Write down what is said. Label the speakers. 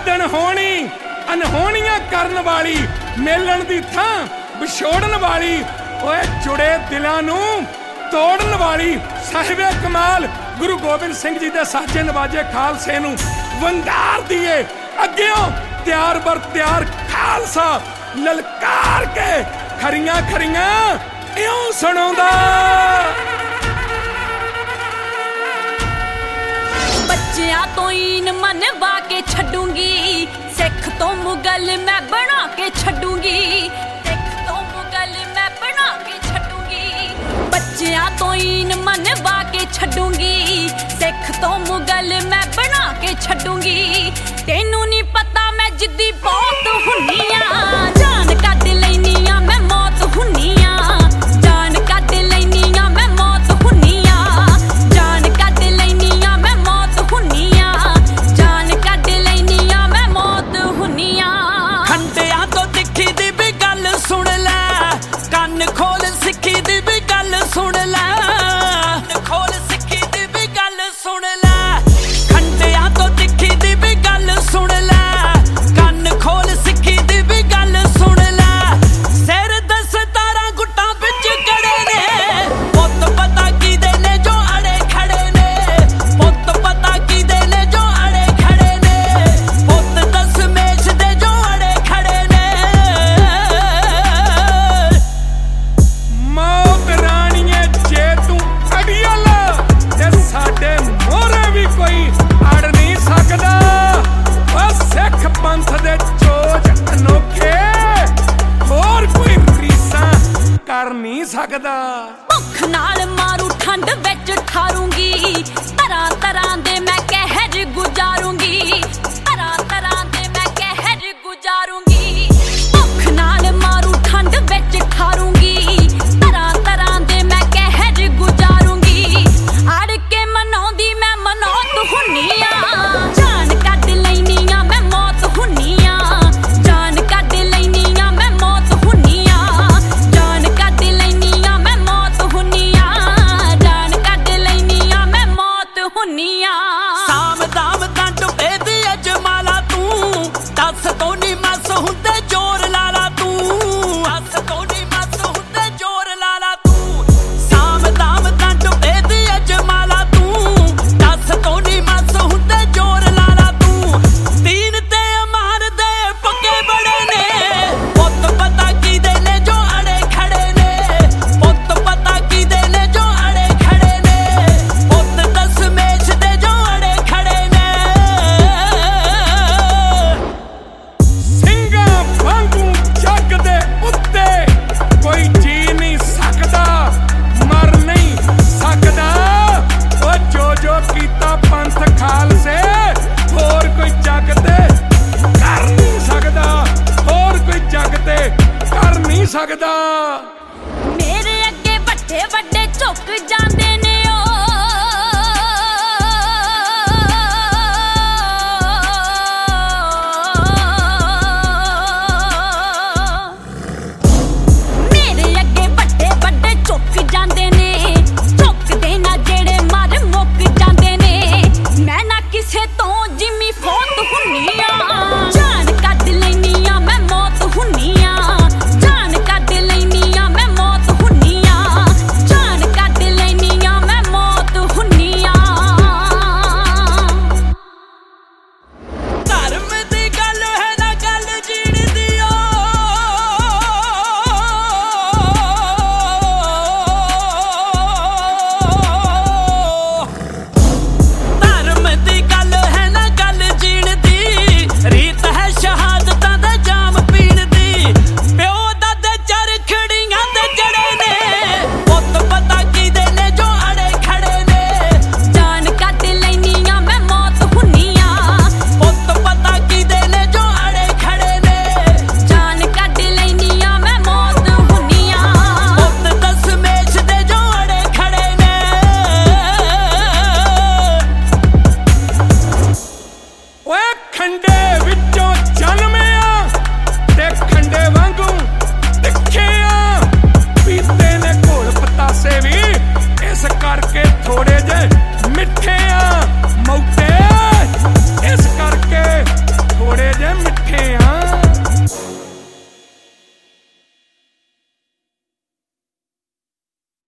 Speaker 1: दिन होनी अनहोनियां करन वाली, मिलन दी थां विछोड़न वाली, ओए जुड़े दिलां नूं तोड़न वाली। साहिबे कमाल गुरु गोबिंद सिंह जी दे साजे नवाजे खालसे नूं वंगार दिए अग्गियों त्यार बर त्यार खालसा ललकार के खरियां खरियां इउं सुणाउंदा।
Speaker 2: बच्चियां तो ईन मनवा के छड्डूंगी, सिख तो मुगल मैं बना के छड्डूंगी, सिख तो मुगल मैं बना के छड्डूंगी। बच्चियां तो ईन मनवा के छड्डूंगी, सिख तो मुगल मैं बना के छड्डूंगी। तेनू नहीं पता मैं जिद्दी बहुत हुन्नी आ, जान कद लैनी आ मैं मौत हुन्नी आ, जान कद लैनी आ मैं मौत हुन्नी आ, जान कद लैनी आ मैं मौत हुन्नी आ, जान कद लैनी आ मैं मौत हुन्नी आ।
Speaker 3: खंडिया तो दिखी दी भी गल सुन लै, कन्न खोल सिक्खी दी भी गल सुन लै, कन्न खोल सिक्खी दी भी गल सुन लै। खंडिया तो दिखी दी भी गल सुन लै, कन्न खोल सिक्खी दी भी गल सुन लै। सिर दस 17 गुट्टां बिच कड़े ने, पुत्त पता किदे ने जो अड़े खड़े ने, पुत्त पता किदे ने जो अड़े खड़े ने, पुत्त दस मेश दे जो अड़े खड़े ने।
Speaker 1: मौत राणीए जे तू अड़ियल ते साडे मोहरे भी कोई अड़ नहीं सकदा। ओ सिख पंथ दे चोज अनोखे होर कोई रीसां कर नहीं सकदा।
Speaker 2: भुख नाल मारू ठंड विच ठारूंगी, तरह तरह दे मैं कहर गुजारूंगी, तरह तरह दे मैं कहर गुजारूंगी। भुख नाल मारू ठंड विच ठारूंगी, तरह तरह दे मैं कहर गुजारूंगी। अड़ के मनाउंदी मैं मनौत हुन्नी आ, जान कद लैनी आ मैं मौत हुन्नी आ, जान कद लैनी आ मैं मौत हुन्नी आ, जान कद लैनी आ मैं मौत हुन्नी आ, जान कद लैनी आ मैं मौत हुन्नी आ।
Speaker 3: साम दाम तां डुबे दी अजमाला तू, दस तो नी मस हुंदे जोर लाला तू, दस तो नी मस हुंदे जोर लाला तू। साम दाम तां डुबे दी अजमाला तू, दस तो नी मस हुंदे जोर लाला तू। दीन ते अमार दे पक्के बड़े ने, पुत्त पता किदे ने जो अड़े खड़े ने, पुत्त पता किदे ने जो अड़े खड़े ने, पुत्त दस मेश दे जो अड़े खड़े ने।
Speaker 1: ਸਿੰਘਾਂ ਵਾਂਗੂ ਜੱਗ ਦੇ ਉੱਤੇ ਕੋਈ ਜੀ ਨਹੀਂ ਸਕਦਾ, ਮਰ ਨਹੀਂ ਸਕਦਾ। ਉਹ ਜੋ ਕੀਤਾ ਪੰਥ ਖਾਲਸੇ ਹੋਰ ਕੋਈ ਜੱਗ ਤੇ ਕਰ ਨਹੀਂ ਸਕਦਾ, ਹੋਰ ਕੋਈ ਜੱਗ ਤੇ ਕਰ ਨਹੀਂ ਸਕਦਾ।